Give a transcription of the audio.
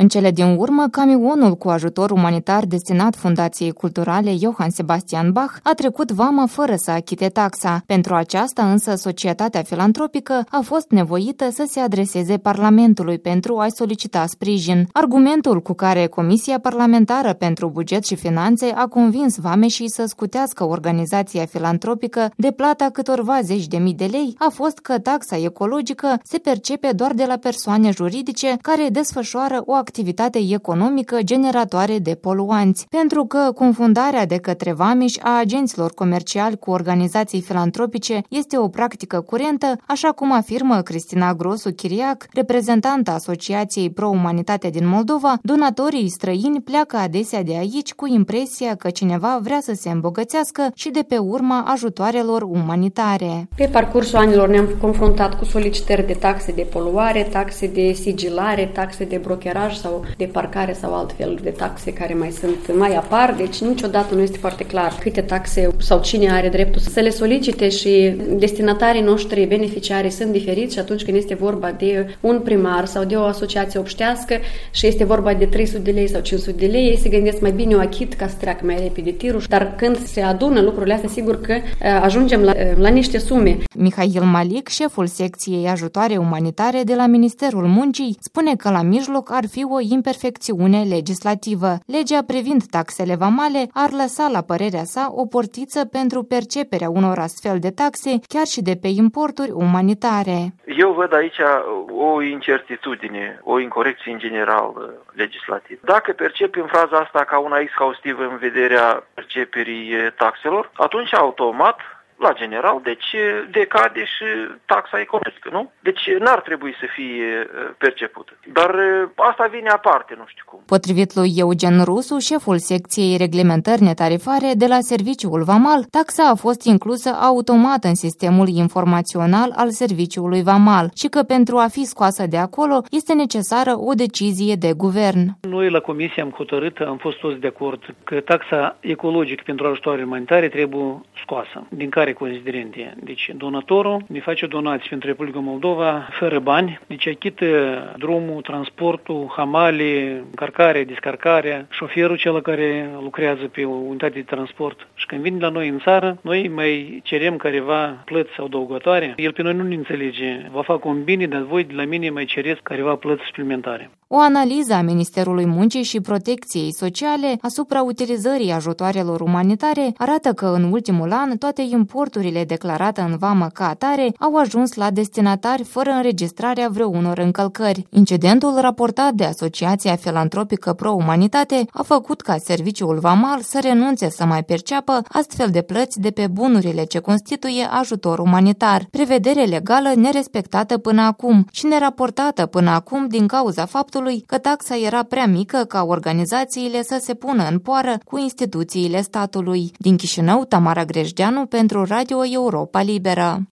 În cele din urmă, camionul cu ajutor umanitar destinat Fundației Culturale Johann Sebastian Bach a trecut vama fără să achite taxa. Pentru aceasta însă societatea filantropică a fost nevoită să se adreseze Parlamentului pentru a-i solicita sprijin. Argumentul cu care Comisia Parlamentară pentru Buget și Finanțe a convins vameșii să scutească organizația filantropică de plata câtorva zeci de mii de lei a fost că taxa ecologică se percepe doar de la persoane juridice care desfășoară o activitate economică generatoare de poluanți, pentru că confundarea de către vameși a agenților comerciali cu organizații filantropice este o practică curentă, așa cum afirmă Cristina Grosu Chiriac, reprezentanta Asociației Pro-Umanitate din Moldova. Donatorii străini pleacă adesea de aici cu impresia că cineva vrea să se îmbogățească și de pe urma ajutoarelor umanitare. Pe parcursul anilor ne-am confruntat cu solicitări de taxe de poluare, taxe de sigilare, taxe de brokeraj sau de parcare sau altfel de taxe care mai apar, deci niciodată nu este foarte clar câte taxe sau cine are dreptul să le solicite și destinatarii noștri beneficiari sunt diferiți și atunci când este vorba de un primar sau de o asociație obștească și este vorba de 300 de lei sau 500 de lei, ei se gândesc mai bine o achit ca să treacă mai repede tirul, dar când se adună lucrurile astea, sigur că ajungem la niște sume. Mihail Malic, șeful secției ajutoare umanitare de la Ministerul Muncii, spune că la mijloc ar fi o imperfecțiune legislativă. Legea privind taxele vamale ar lăsa, la părerea sa, o portiță pentru perceperea unor astfel de taxe, chiar și de pe importuri umanitare. Eu văd aici o incertitudine, o incorecție în general legislativă. Dacă percepem fraza asta ca una exhaustivă în vederea perceperii taxelor, atunci automat, la general, deci decade și taxa economică, nu? Deci n-ar trebui să fie percepută. Dar asta vine aparte, nu știu cum. Potrivit lui Eugen Rusu, șeful secției reglementări netarifare de la Serviciul Vamal, taxa a fost inclusă automat în sistemul informațional al Serviciului Vamal și că pentru a fi scoasă de acolo este necesară o decizie de guvern. Noi la comisie am hotărât, am fost toți de acord că taxa ecologică pentru ajutoare umanitare trebuie scoasă. Din care considerente? Deci donatorul ne face donații pentru Republica Moldova fără bani, deci achită drumul, transportul, hamale, încărcarea, descărcarea, șoferul cel care lucrează pe o unitate de transport. Și când vine la noi în țară, noi mai cerem careva plăți adăugătoare. El pe noi nu ne înțelege. Vă fac un bine, dar voi de la mine mai cereți careva plăți suplimentare. O analiză a Ministerului Muncii și Protecției Sociale asupra utilizării ajutoarelor umanitare arată că în ultimul an toate importurile declarate în vamă ca atare au ajuns la destinatari fără înregistrarea vreunor încălcări. Incidentul raportat de Asociația Filantropică Pro-Umanitate a făcut ca Serviciul Vamal să renunțe să mai perceapă astfel de plăți de pe bunurile ce constituie ajutor umanitar, prevedere legală nerespectată până acum și neraportată până acum din cauza faptului că taxa era prea mică ca organizațiile să se pună în poară cu instituțiile statului. Din Chișinău, Tamara Grejdeanu pentru Radio Europa Liberă.